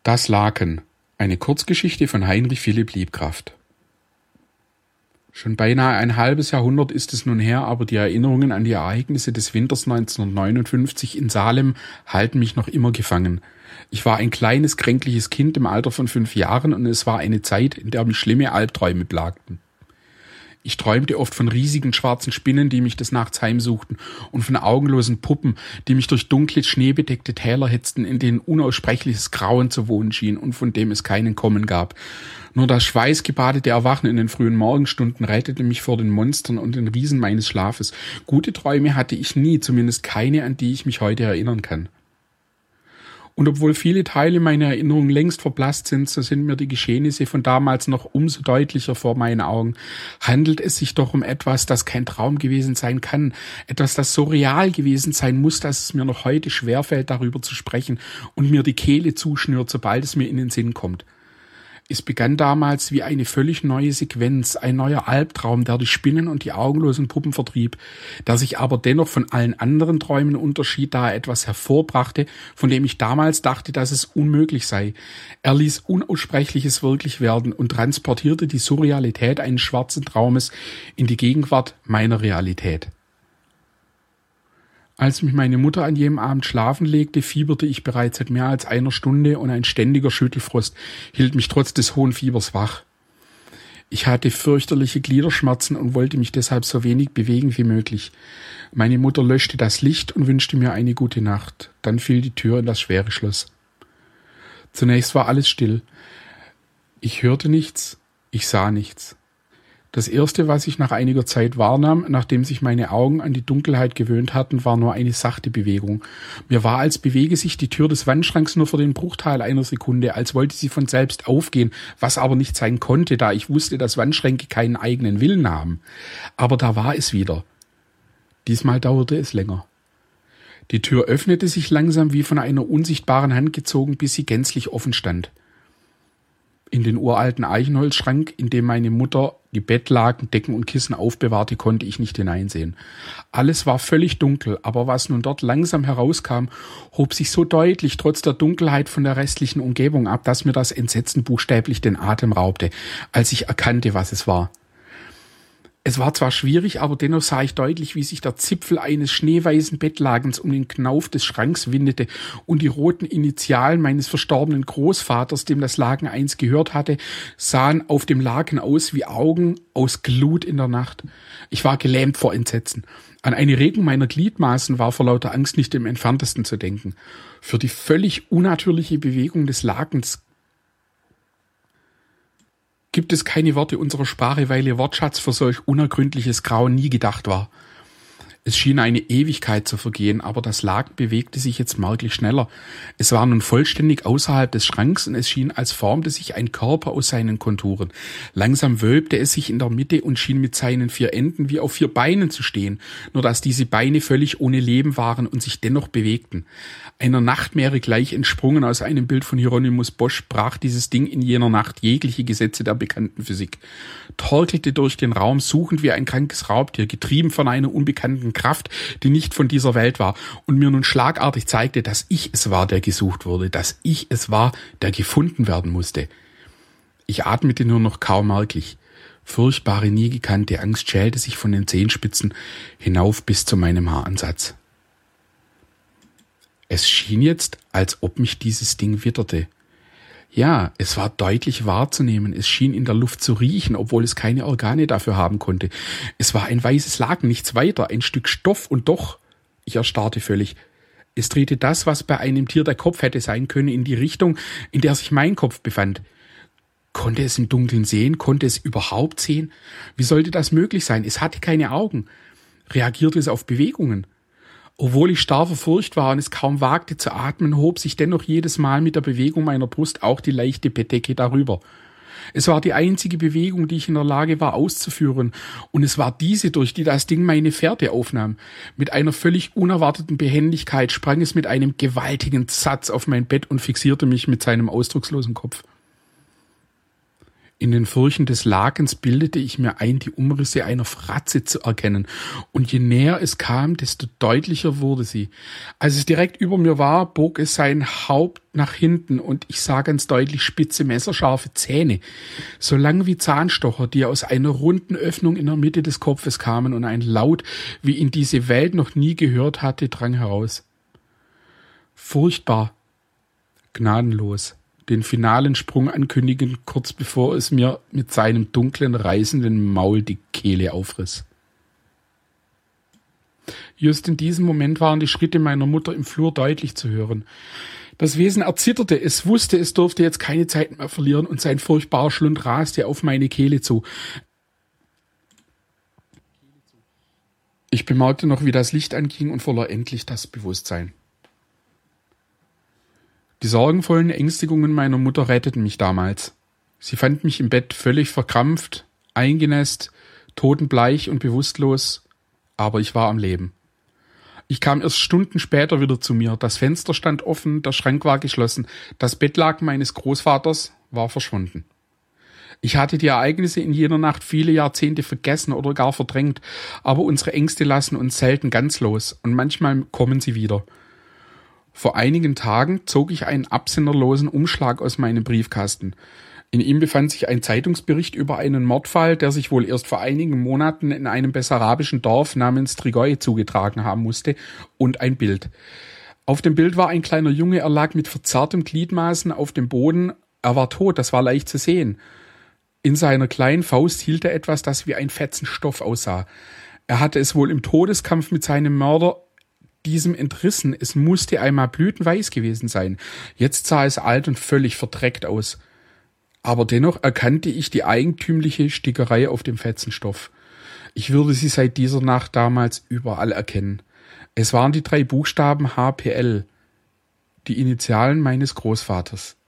Das Laken. Eine Kurzgeschichte von Heinrich Philipp Liebkraft. Schon beinahe ein halbes Jahrhundert ist es nun her, aber die Erinnerungen an die Ereignisse des Winters 1959 in Salem halten mich noch immer gefangen. Ich war ein kleines, kränkliches Kind im Alter von 5 Jahren und es war eine Zeit, in der mich schlimme Albträume plagten. Ich träumte oft von riesigen schwarzen Spinnen, die mich des Nachts heimsuchten, und von augenlosen Puppen, die mich durch dunkle, schneebedeckte Täler hetzten, in denen unaussprechliches Grauen zu wohnen schien und von dem es keinen Kommen gab. Nur das schweißgebadete Erwachen in den frühen Morgenstunden rettete mich vor den Monstern und den Riesen meines Schlafes. Gute Träume hatte ich nie, zumindest keine, an die ich mich heute erinnern kann. Und obwohl viele Teile meiner Erinnerung längst verblasst sind, so sind mir die Geschehnisse von damals noch umso deutlicher vor meinen Augen. Handelt es sich doch um etwas, das kein Traum gewesen sein kann, etwas, das so real gewesen sein muss, dass es mir noch heute schwerfällt, darüber zu sprechen und mir die Kehle zuschnürt, sobald es mir in den Sinn kommt. Es begann damals wie eine völlig neue Sequenz, ein neuer Albtraum, der die Spinnen und die augenlosen Puppen vertrieb, der sich aber dennoch von allen anderen Träumen unterschied, da er etwas hervorbrachte, von dem ich damals dachte, dass es unmöglich sei. Er ließ Unaussprechliches wirklich werden und transportierte die Surrealität eines schwarzen Traumes in die Gegenwart meiner Realität. Als mich meine Mutter an jenem Abend schlafen legte, fieberte ich bereits seit mehr als einer Stunde und ein ständiger Schüttelfrost hielt mich trotz des hohen Fiebers wach. Ich hatte fürchterliche Gliederschmerzen und wollte mich deshalb so wenig bewegen wie möglich. Meine Mutter löschte das Licht und wünschte mir eine gute Nacht. Dann fiel die Tür in das schwere Schloss. Zunächst war alles still. Ich hörte nichts, ich sah nichts. Das Erste, was ich nach einiger Zeit wahrnahm, nachdem sich meine Augen an die Dunkelheit gewöhnt hatten, war nur eine sachte Bewegung. Mir war, als bewege sich die Tür des Wandschranks nur für den Bruchteil einer Sekunde, als wollte sie von selbst aufgehen, was aber nicht sein konnte, da ich wusste, dass Wandschränke keinen eigenen Willen haben. Aber da war es wieder. Diesmal dauerte es länger. Die Tür öffnete sich langsam wie von einer unsichtbaren Hand gezogen, bis sie gänzlich offen stand. In den uralten Eichenholzschrank, in dem meine Mutter die Bettlaken, Decken und Kissen aufbewahrte, konnte ich nicht hineinsehen. Alles war völlig dunkel, aber was nun dort langsam herauskam, hob sich so deutlich trotz der Dunkelheit von der restlichen Umgebung ab, dass mir das Entsetzen buchstäblich den Atem raubte, als ich erkannte, was es war. Es war zwar schwierig, aber dennoch sah ich deutlich, wie sich der Zipfel eines schneeweißen Bettlakens um den Knauf des Schranks windete und die roten Initialen meines verstorbenen Großvaters, dem das Laken einst gehört hatte, sahen auf dem Laken aus wie Augen aus Glut in der Nacht. Ich war gelähmt vor Entsetzen. An eine Regung meiner Gliedmaßen war vor lauter Angst nicht im Entferntesten zu denken. Für die völlig unnatürliche Bewegung des Lakens gibt es keine Worte unserer Sprache, weil ihr Wortschatz für solch unergründliches Grauen nie gedacht war. Es schien eine Ewigkeit zu vergehen, aber das Laken bewegte sich jetzt merklich schneller. Es war nun vollständig außerhalb des Schranks und es schien, als formte sich ein Körper aus seinen Konturen. Langsam wölbte es sich in der Mitte und schien mit seinen 4 Enden wie auf 4 Beinen zu stehen, nur dass diese Beine völlig ohne Leben waren und sich dennoch bewegten. Einer Nachtmeere gleich entsprungen aus einem Bild von Hieronymus Bosch brach dieses Ding in jener Nacht jegliche Gesetze der bekannten Physik, torkelte durch den Raum, suchend wie ein krankes Raubtier, getrieben von einer unbekannten Kraft, die nicht von dieser Welt war und mir nun schlagartig zeigte, dass ich es war, der gesucht wurde, dass ich es war, der gefunden werden musste. Ich atmete nur noch kaum merklich. Furchtbare, nie gekannte Angst schälte sich von den Zehenspitzen hinauf bis zu meinem Haaransatz. Es schien jetzt, als ob mich dieses Ding witterte. Ja, es war deutlich wahrzunehmen, es schien in der Luft zu riechen, obwohl es keine Organe dafür haben konnte. Es war ein weißes Laken, nichts weiter, ein Stück Stoff und doch, ich erstarrte völlig. Es drehte das, was bei einem Tier der Kopf hätte sein können, in die Richtung, in der sich mein Kopf befand. Konnte es im Dunkeln sehen? Konnte es überhaupt sehen? Wie sollte das möglich sein? Es hatte keine Augen. Reagierte es auf Bewegungen? Obwohl ich starr vor Furcht war und es kaum wagte zu atmen, hob sich dennoch jedes Mal mit der Bewegung meiner Brust auch die leichte Bettdecke darüber. Es war die einzige Bewegung, die ich in der Lage war auszuführen, und es war diese, durch die das Ding meine Fährte aufnahm. Mit einer völlig unerwarteten Behendigkeit sprang es mit einem gewaltigen Satz auf mein Bett und fixierte mich mit seinem ausdruckslosen Kopf. In den Furchen des Lakens bildete ich mir ein, die Umrisse einer Fratze zu erkennen. Und je näher es kam, desto deutlicher wurde sie. Als es direkt über mir war, bog es sein Haupt nach hinten und ich sah ganz deutlich spitze, messerscharfe Zähne, so lang wie Zahnstocher, die aus einer runden Öffnung in der Mitte des Kopfes kamen, und ein Laut, wie ihn diese Welt noch nie gehört hatte, drang heraus. Furchtbar, gnadenlos. Den finalen Sprung ankündigen, kurz bevor es mir mit seinem dunklen, reißenden Maul die Kehle aufriss. Just in diesem Moment waren die Schritte meiner Mutter im Flur deutlich zu hören. Das Wesen erzitterte, es wusste, es durfte jetzt keine Zeit mehr verlieren, und sein furchtbarer Schlund raste auf meine Kehle zu. Ich bemerkte noch, wie das Licht anging, und verlor endlich das Bewusstsein. Die sorgenvollen Ängstigungen meiner Mutter retteten mich damals. Sie fand mich im Bett völlig verkrampft, eingenässt, totenbleich und bewusstlos, aber ich war am Leben. Ich kam erst Stunden später wieder zu mir. Das Fenster stand offen, der Schrank war geschlossen, das Bettlaken meines Großvaters war verschwunden. Ich hatte die Ereignisse in jener Nacht viele Jahrzehnte vergessen oder gar verdrängt, aber unsere Ängste lassen uns selten ganz los, und manchmal kommen sie wieder. Vor einigen Tagen zog ich einen absenderlosen Umschlag aus meinem Briefkasten. In ihm befand sich ein Zeitungsbericht über einen Mordfall, der sich wohl erst vor einigen Monaten in einem bessarabischen Dorf namens Trigoi zugetragen haben musste, und ein Bild. Auf dem Bild war ein kleiner Junge, er lag mit verzerrtem Gliedmaßen auf dem Boden. Er war tot, das war leicht zu sehen. In seiner kleinen Faust hielt er etwas, das wie ein Fetzen Stoff aussah. Er hatte es wohl im Todeskampf mit seinem Mörder diesem entrissen. Es musste einmal blütenweiß gewesen sein. Jetzt sah es alt und völlig verdreckt aus. Aber dennoch erkannte ich die eigentümliche Stickerei auf dem Fetzenstoff. Ich würde sie seit dieser Nacht damals überall erkennen. Es waren die 3 Buchstaben HPL, die Initialen meines Großvaters.